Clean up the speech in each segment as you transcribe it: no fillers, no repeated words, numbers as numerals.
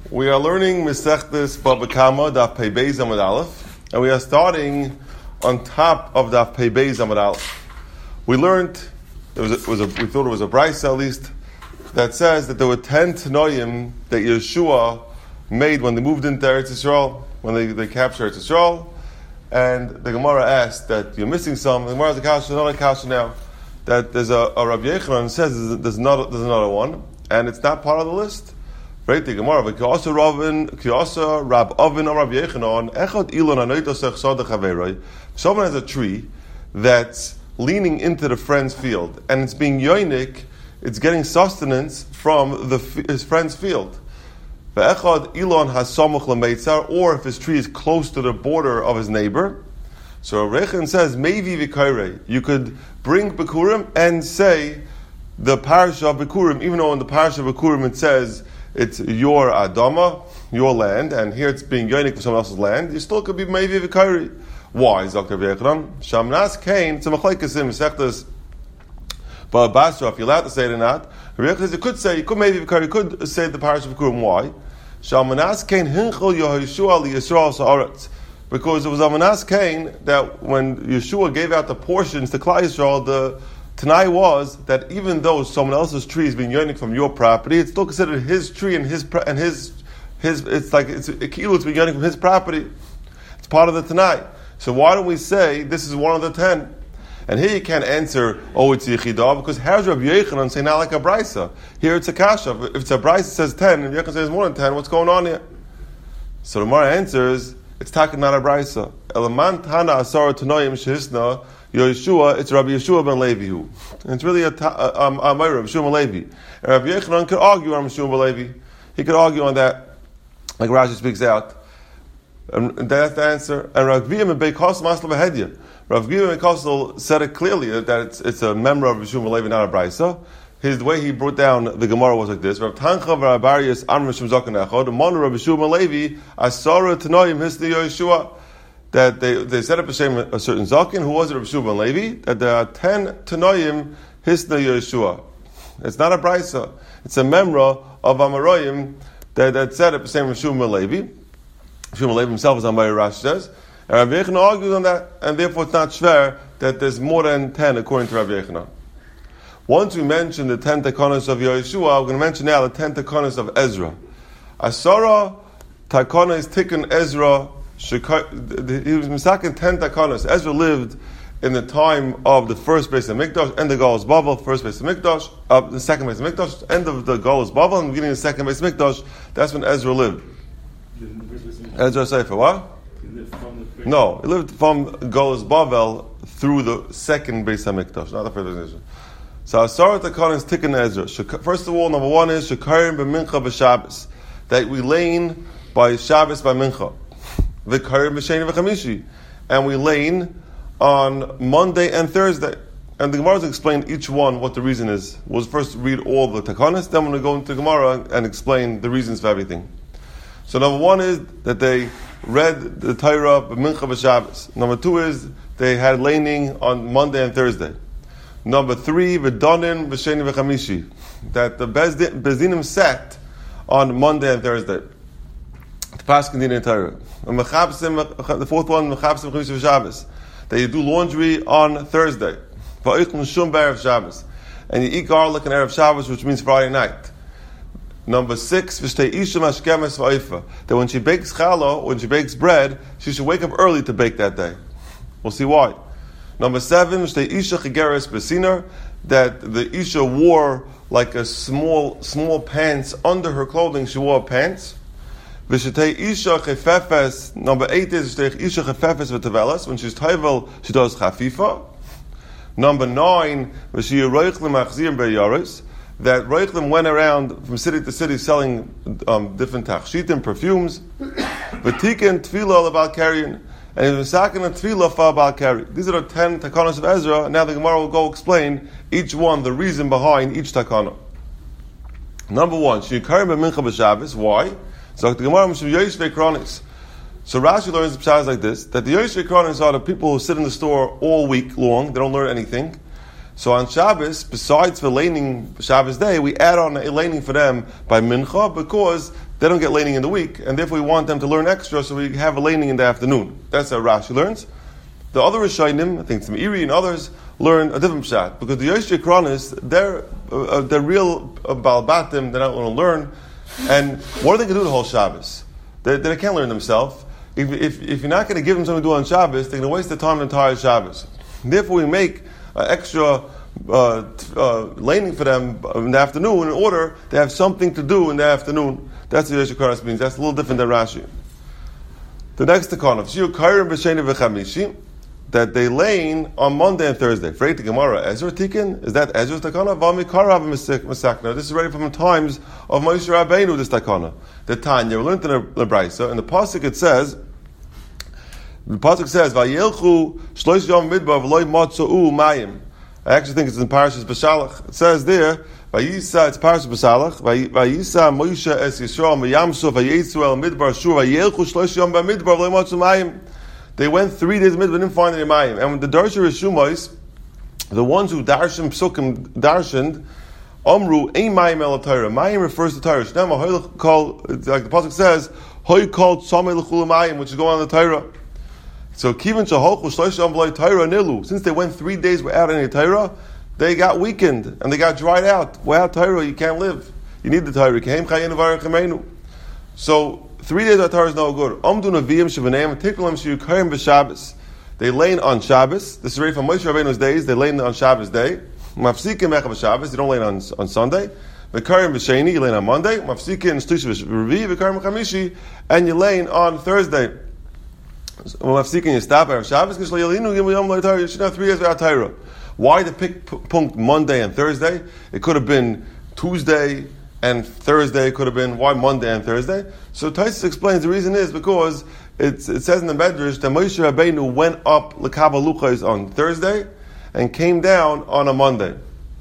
We are learning Masechtas Bava Kama Daf Pei Beis Amud Aleph, and we are starting on top of Daf Pei Beis Amud Aleph. We learned we thought it was a brisa at least that says that there were 10 Tanoim that Yeshua made when they moved into Eretz Yisrael, when they captured Eretz Yisrael, and the Gemara asked that you're missing some. The Gemara has a kasha, not a kasha now. That there's a Rabbi Yechanan says there's another one, and it's not part of the list. Right, the Gemara, Kiyasa Rab Avin or Rabbi Yechanan, Echad Ilon Anoitosech Sadach Haveroi. Someone has a tree that's leaning into the friend's field, and it's being yoinik, it's getting sustenance from his friend's field. Ve'echad Ilon Hasamuch L'Meitzar, or if his tree is close to the border of his neighbor. So Rechan says, Mevi V'Kairei, you could bring Bikurim and say the parasha of Bikurim, even though in the parasha of Bikurim it says it's your Adama, your land, and here it's being yoinik for someone else's land, you still could be Mevi V'Kairei. Why? Dr. V'Echran? Shamnas Kain, it's a machlekes in Masechtas Bava Basra, if you're allowed to say it or not. V'Echran says you could Mevi V'Kairei, you could say the parasha of Bikurim. Why? Shamnas Kain Hinchel Yehoshua Li Yisrael Sa'aretz. Because it was Amanas Cain that when Yeshua gave out the portions to Klal Yisrael, the Tanai was that even though someone else's tree is being yoinik from your property, it's still considered his tree and his it's like it's being yoinik from his property. It's part of the Tanai. So why don't we say this is one of the 10? And here you can't answer, it's Yechidah, because how's Rabbi Yechanan saying not like a brisa? Here it's a kasha. If it's a brisa, it says 10, and Yechanan says more than 10, what's going on here? So the Gemara answers, it's talking not a brisa. Elaman Tana Asara Tanoim Shehisna Yeshua. It's Rabbi Yeshua ben Levi who. And it's really a Rabbi Yeshua ben Levi. And Rabbi Yechanan could argue on Yeshua ben Levi. He could argue on that, like Rashi speaks out. And that's the answer. And Rav Gviyam and Beikos Masla Behedya. Rav Gviyam and Beikos said it clearly that it's a member of Yeshua ben Levi, not a brisa. The way he brought down the Gemara was like this: Rav Tancha v'Rabarius Amr Mishum Zaken Echad, Mon Rav Yeshua ben Levi Asara Tanoim Hisni Yeshua. That they set up a certain Zaken who was Rav Yeshua ben Levi. That there are 10 Tanoim Hisni Yeshua. It's not a brisa; it's a memra of Amoraim that set up the same Rav Yeshua ben Levi. Yeshua ben Levi himself is on by Rashi says, and Rav Yechanan argues on that, and therefore it's not shver that there's more than 10 according to Rav Yechanan. Once we mention the 10 takonos of Yeshua, we're going to mention now the 10 takonos of Ezra. Asara takonos tikkun Ezra. He was misaken 10 takonos. Ezra lived in the time of the first Beis Hamikdash, end of Galus Bavel, first Beis Hamikdash, the second Beis Hamikdash, end of the Galus Bavel, and the beginning of the second Beis Hamikdash. That's when Ezra lived. Ezra Sefer, what? No, he lived from Galus Bavel through the second Beis Hamikdash, not the first Beis Hamikdash. So Asara Takonos is Tikkun Ezra. First of all, number one is Shekarim b'Mincha b'Shabbos, that we lane by Shabbos by Mincha. V'Karim b'Sheni v'Chamishi, and we lane on Monday and Thursday. And the Gemara has explained each one what the reason is. We'll first read all the Takonos, then we're going to go into the Gemara and explain the reasons for everything. So number one is that they read the Torah b'Mincha b'Shabbos. Number two is they had laning on Monday and Thursday. Number three, v'donin v'sheni v'chamishi, that the Bezdinim sat on Monday and Thursday. The Paskin Din and Torah. And the fourth one, mechabsim v'chamishi v'Shabbos, that you do laundry on Thursday. V'oichlin shum b'erev Shabbos, and you eat garlic on erev Shabbos, which means Friday night. Number six, v'shtei isha mashkemes v'oifa, that when she bakes challah, when she bakes bread, she should wake up early to bake that day. We'll see why. Number seven, Isha Chigeres Besinar, that the Isha wore like a small pants under her clothing. She wore pants. Vishatei Isha Chefefes. Number eight is Isha Chefefes v'Tevelas. When she's Taivel, she does Chafifa. Number nine, V'Shiyah Roichlim Achzir Be'Yaris, that Roichlim went around from city to city selling different tachshitim, perfumes. V'Tiken Tefillah L'Bal Karyan. And he was sakin and tefillah for Baal Kari. These are the 10 takonos of Ezra. Now the Gemara will go explain each one, the reason behind each takono. Number one, Shekarim b'Mincha b'Shabbos. Why? So the Gemara Mishum Yosh v'Kronis. So Rashi learns the pshat like this: that the Yosh v'Kronis are the people who sit in the store all week long. They don't learn anything. So on Shabbos, besides for laning Shabbos day, we add on a laning for them by Mincha, because they don't get laning in the week, and therefore we want them to learn extra, so we have a laning in the afternoon. That's how Rashi learns. The other Rishonim, I think Tzimiri and others, learn a different pshat, because the Yosh Kronis, they're real Baal Batim, they're not going to learn, and what are they going to do the whole Shabbos? They can't learn themselves. If you're not going to give them something to do on Shabbos, they're going to waste their time the entire Shabbos. Therefore, we make extra laning for them in the afternoon in order to have something to do in the afternoon. That's what Yosh Kronis means. That's a little different than Rashi. The next takana, Shiur Kairim b'Sheni v'Chamishi, that they lane on Monday and Thursday. For the Gemara, Ezra Tikin, is that Ezra's takana? V'Amikarav Masakna. This is already from the times of Moshe Rabbeinu, this takana. The Tanya, we learned in the Brisa, in the Pasuk it says, Vayelchu shlosh yom midbar v'loy matzo'u mayim. I actually think it's in Parashas B'Shalach. It says there, Vayisa, it's Parashas B'Shalach, Vayisa Moshe es Yisrael meyamso vayetzu el midbar shur vayelchu shlosh yom b'midbar v'loy matzo'u mayim. They went 3 days in midbar, didn't find any mayim. And when the Darsha Rishumos, the ones who darshan psukim darshaned, Amru ein mayim el Torah. Mayim refers to Torah. Shnema hoy call, like the pasuk says, hoy called samei l'chul mayim, which is going on the Torah. So kivan shaholchu shlosh yom v'loy Torah nilu. Since they went 3 days without any Torah, they got weakened and they got dried out. Without Torah, you can't live. You need the Torah. Kehem chayenu v'arachemenu. So 3 days of Torah is no good. Amdu neviim shevaneim tiklam shiur kairim b'Shabbos. They lane on Shabbos. This is already from Moshe Rabbeinu's days. They lane on Shabbos day. Mafsikim echa b'Shabbos. You don't lane on Sunday. V'kairim b'Sheni. You lane on Monday. Mafsikim shlish v'Revi. V'kairim b'Chamishi. And you lane on Thursday. Mafsikim you stop at Shabbos. You should have 3 days without Torah. Why the pick punct Monday and Thursday? It could have been Tuesday and Thursday. Could have been why Monday and Thursday. So Taisus explains the reason is because it says in the Medrash that Moshe Rabbeinu went up l'kabel luchos on Thursday and came down on a Monday,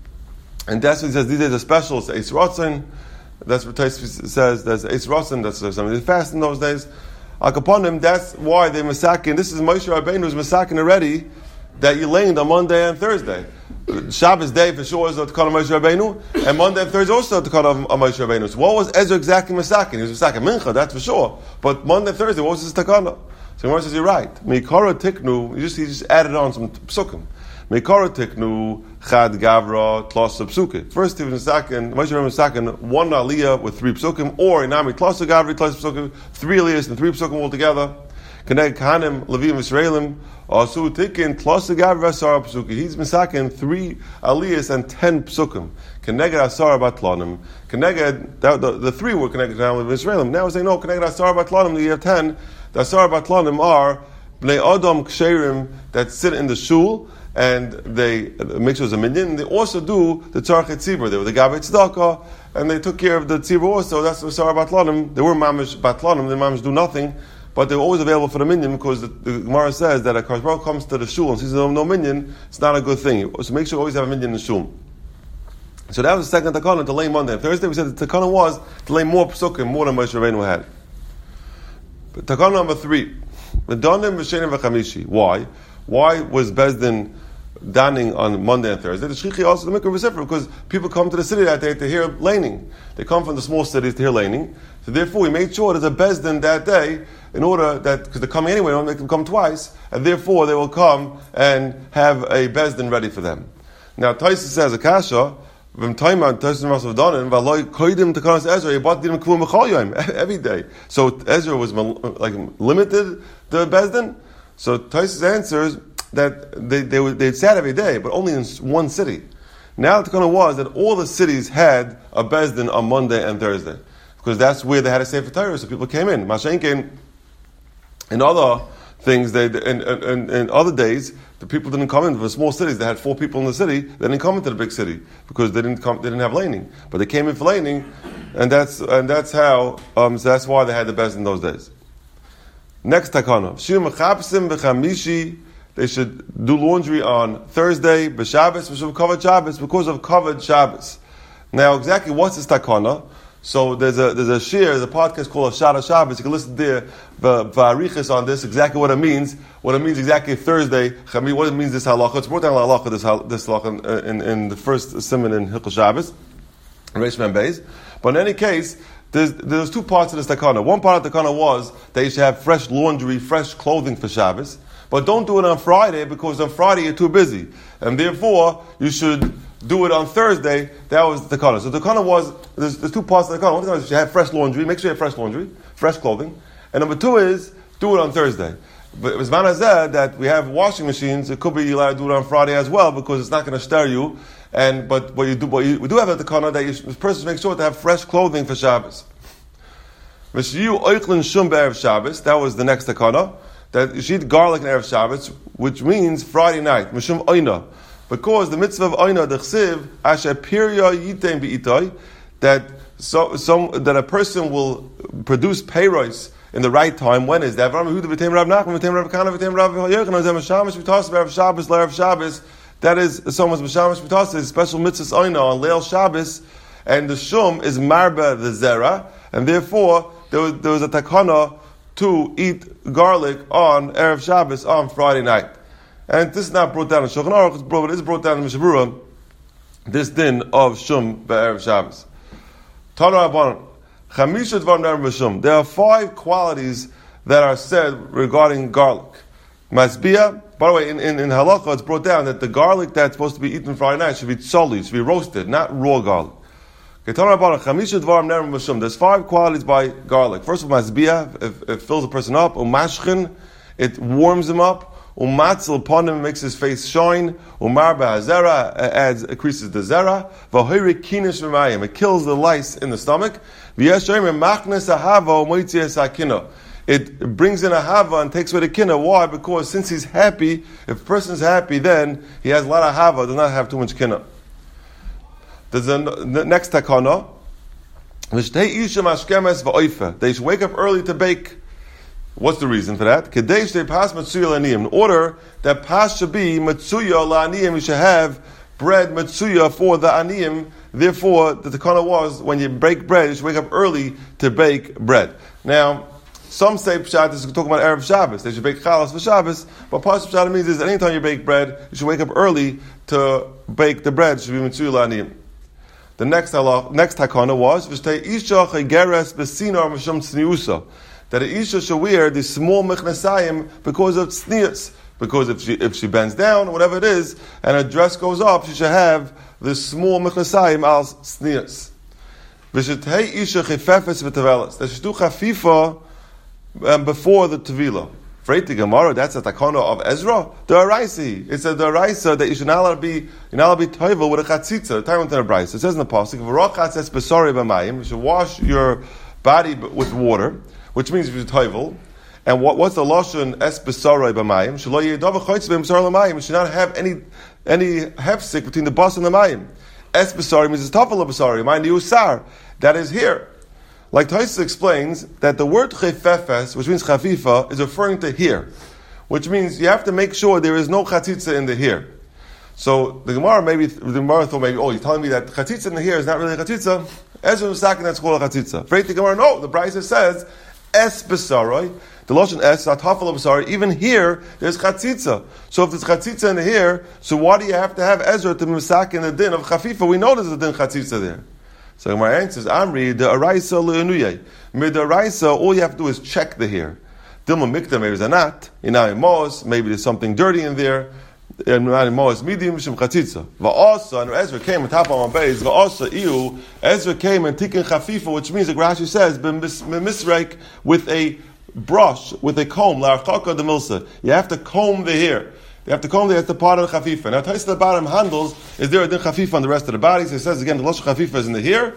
and that's what he says. These days are special. It's Eis Ratzon. That's what Taisus says. There's Eis Ratzon. That's something they fast in those days. Upon him, that's why they masakin. This is Moshe Rabbeinu's masakin already. That you laned on Monday and Thursday. Shabbos day for sure is the Takana of Moshe Rabbeinu, and Monday and Thursday also the Takana of Moshe Rabbeinu. So what was Ezra exactly masakin? He was masakin mincha, that's for sure. But Monday and Thursday, what was his Takana? So Gemara says you're right. Mikara tiknu, he just added on some psukim. Mikara tiknu chad gavra tlosa psukim. First he was masakin, Moshe Rabbeinu masakin, 1 aliyah with 3 psukim, or inami tlosa gavri tlosa psukim, 3 aliyahs and 3 psukim altogether. Keneg kahanim levim Yisraelim. Also, taking tlosa gavra asara psukim. He's misakin 3 aliyahs and 10 psukim. Keneged asara batlanim. Keneged the 3 were connected now with Israelim. Now we're saying no. Keneged asara batlanim. You have 10. The asara batlanim are bnei adam ksherim that sit in the shul and they make sure it's a minyan. They also do the tzarchet tzibur. They were the gavei tzedakah and they took care of the tzibur also. That's the asara batlanim. They were mamish batlanim. The mamish do nothing. But they're always available for the minyan because the Gemara says that a Kosh comes to the shul and sees no minyan, it's not a good thing. So make sure you always have a minyan in the shul. So that was the second takana to lay Monday. Thursday we said the takana was to lay more psukim, more than Moshe Rabbeinu had. But takana number 3, V'danim v'shenim v'chamishi. Why? Why was Bezdin daning on Monday and Thursday? The shchichi also the mikra v'sefer because people come to the city that day to hear laning. They come from the small cities to hear laning. So therefore we made sure there's a Bezdin that day in order that, because they're coming anyway, we don't make them come twice, and therefore they will come and have a Bezdin ready for them. Now, Taisa says, Akasha, every day. So Ezra was like limited to Bezdin. So Taisa answers that they sat every day, but only in one city. Now the Takana was that all the cities had a Bezdin on Monday and Thursday, because that's where they had a Sefer Torah, so people came in. Mashenkin, in other things, in other days, the people didn't come in. For small cities, they had 4 people in the city. They didn't come into the big city because they didn't have laning. But they came in for laning, and that's how. So that's why they had the best in those days. Next takana, shiur mechapsim b'chamishi. They should do laundry on Thursday, b'Shabbos, which covered Shabbos because of covered Shabbos. Now, exactly what's this takana? So there's a a podcast called Shara Shabbos. You can listen there, v'arichas on this, exactly what it means exactly Thursday, what it means this halacha. It's more than halacha, this halacha in the first simon in Hilchos Shabbos, Reish Mem Beis. But in any case, there's two parts of this takana. One part of the takana was that you should have fresh laundry, fresh clothing for Shabbos, but don't do it on Friday because on Friday you're too busy, and therefore you should do it on Thursday. That was the takana. So the takana was there's two parts of the takana. One thing is you have fresh laundry, make sure you have fresh laundry, fresh clothing, and number two is do it on Thursday. But it was manazeh that we have washing machines. It could be allowed to do it on Friday as well because it's not going to stir you. But we do have a takana that the person should make sure to have fresh clothing for Shabbos. V'shiyu oichlin shum be'erev Shabbos. That was the next takana. That you should eat garlic in erev Shabbos, which means Friday night. Mishum oina, because the mitzvah of oina the chsiv asher pirya yitem be'itay, that a person will produce peiros in the right time. When is that? That is someone's Meshamash B'Tasa, special mitzvahs oina on Leil Shabbos, and the shum is marba the zera, and therefore there was a takana to eat garlic on Erev Shabbos on Friday night. And this is not brought down in Shulchan Aruch, but it is brought down in Mishnah Berurah, this din of shum be'erev Shabbos. Tana Rabbanan, Chamisha Dvarim Ne'erim b'shum. There are 5 qualities that are said regarding garlic. Masbia. By the way, in halacha, it's brought down that the garlic that's supposed to be eaten Friday night should be tzoli, should be roasted, not raw garlic. There's 5 qualities by garlic. First of all, masbia, it fills a person up. Umashchin, it warms him up. Umatzil upon him, makes his face shine. Umar ba'azera, increases the zera. V'hoiri kinish v'mayim, it kills the lice in the stomach. V'yeshoyim machnes ahava u'moitzias hakina. It brings in a hava and takes away the kinna. Why? Because since he's happy, if a person's happy, then he has a lot of hava, does not have too much kinna. There's the next takana. They should wake up early to bake. What's the reason for that? In order that pas should be matsuya la'aniyim, you should have bread matsuya for the aniyim. Therefore, the takana was when you bake bread, you should wake up early to bake bread. Now, some say Pshat is talking about Erev Shabbos. They should bake chalas for Shabbos. But part of Pshat means is that anytime you bake bread, you should wake up early to bake the bread. It should be mitzuya la'aniyim. The next takana was V'shtei isha chegeres b'sinar mishum tzniusa, that an isha should wear the small mechnasayim because of tznius. Because if she bends down, whatever it is, and her dress goes up, she should have the small mechnasayim as tznius. V'shtei isha chifefes v'tevelas, that she do chafifa before the Tevila. Freit the Gemara, that's a takana of Ezra. The Araisi. It's a Araisa that you should not be toivel with a chatzitza. Time within a brayso. It says in the pasuk, "V'rochatz es besori b'mayim." You should wash your body with water, which means you should toivel. And what's the lashon es besori b'mayim? Shelo yedav chaytz b'msor l'mayim. You should not have any hefsek between the bus and the mayim. Es besori means it's tafel besori. Mind the usar that is here. Like Taisus explains that the word chefefes, which means chafifa, is referring to here, which means you have to make sure there is no chatzitza in the here. So the Gemara thought oh, he's telling me that chatzitza in the here is not really a chatzitza. Ezra was saying that's called a chatzitza. Freit the Gemara, no, the Brisa says es besaroi. The lotion es atafel besaroi. Even here there's chatzitza. So if there's chatzitza in the here, so why do you have to have Ezra to misak in the din of chafifa? We know there's a din chatzitza there. So my answer is Amri the Araisa le'enuyay. Mid the Araisa, all you have to do is check the hair. Dilma mikta maybe there's not. Inai mos, maybe there's something dirty in there. Inai mos medium shim chatzitza. Va'asa and Ezra came and tap on base. Va'asa iu Ezra came and tikkun chafifa, which means the Rashi says b'misreik with a brush, with a comb. La'archaka de milsa. You have to comb the hair. You have to comb that's the part of the chafifa. Now, Tais the bottom handles, is there a din chafifa on the rest of the body? So it says again, the losh chafifa is in the here,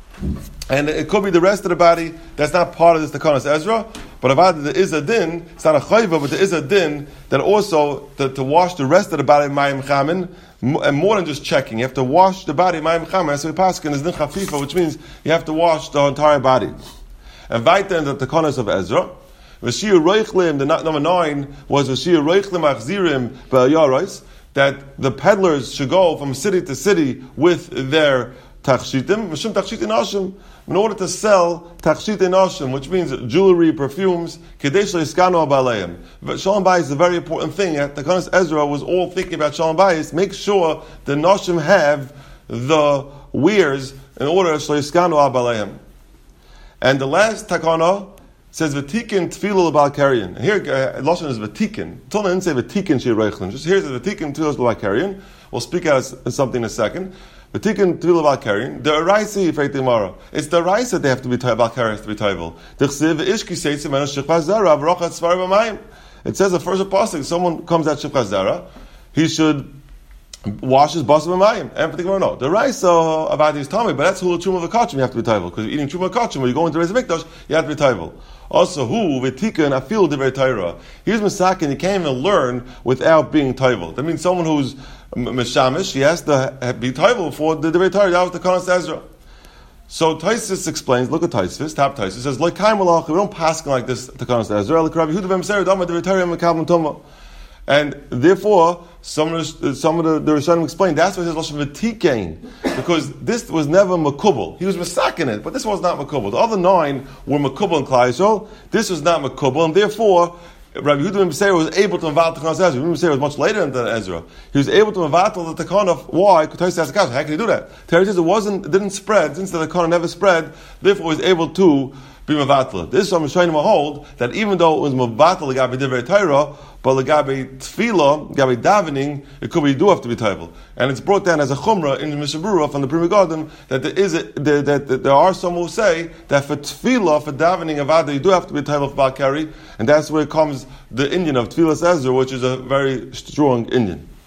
and it could be the rest of the body that's not part of this takanas Ezra. But if there is a din, it's not a chayva, but there is a din that also to wash the rest of the body mayim chamin, and more than just checking, you have to wash the body mayim chamin. So we pass is din chafifa, which means you have to wash the entire body. And weiter in the takanas of Ezra. V'shir roichlim, the number 9 was V'shir roichlim achzirim ba'yarais, that the peddlers should go from city to city with their tachshitim, v'shim tachshit inashim, in order to sell tachshit inashim, which means jewelry, perfumes, kedesh leiskano ba'aleim. Shalom bayis is a very important thing. The Takanas Ezra was all thinking about shalom bayis. Make sure the nashim have the wares in order to leiskano ba'aleim. And the last takana says v'tikin tefillah l'balkarian. And here, Lashon is v'tikin. Till now, didn't say v'tikin shiraychlin. Just here's the v'tikin tefillah l'balkarian. We'll speak out something in a second. V'tikin tefillah l'balkarian. The Araisi, Freit Gemara. It's the Araisi that they have to be balkarian, have to be tayvel. D'chsev v'ishki seitzim and shechvaz zara v'rochat svar b'mayim. It says the first apostle, someone comes at shechvaz zara, he should wash his basar b'mayim. And particularly no. The Raisa about his tummy, but that's who truma v'kachim you have to be tayvel. Because eating truma v'kachim, when you go into the Reis Mikdash, you have to be tayvel. Also, who v'tikan afil divrei Torah. He's masakin. He can't even learn without being tayvel. That means someone who's meshamish, he has to be tayvel for the divrei Torah. That was the Kanas Ezra. So Taisus explains. Look at Taisus. Top Taisus says, "Like kaim malach, we don't pass like this to Kanas Ezra. Like Rabbi Yehuda ben Meser, dama divrei Torah mekabel tuma." And therefore, some of the Rishonim explain that's why it says Lashon v'tikein, because this was never makubal. He was masakin it, but this was not makubal. The other 9 were makubal in Klal Yisrael. This was not makubal, and therefore Rabbi Yehuda ben Meser was able to mevatel Takanas Ezra. Rabbi Yehuda ben Meser was much later than Ezra. He was able to mevatel the Takana. Why? Because Tosfos asks, how can he do that? Terry says it didn't spread, since the Takana never spread. Therefore, he was able to be mevatel. This is what I'm showing him a hold that even though it was mevatel legabe divrei Torah, but legabe tefillah, legabe davening, it could be you do have to be tayvel. And it's brought down as a chumrah in the Mishnah Berurah from the Pri Megadim that there are some who say that for tefillah, for davening avada, you do have to be tayvel for balkari, and that's where comes the Indian of Tfilas Ezra, which is a very strong Indian.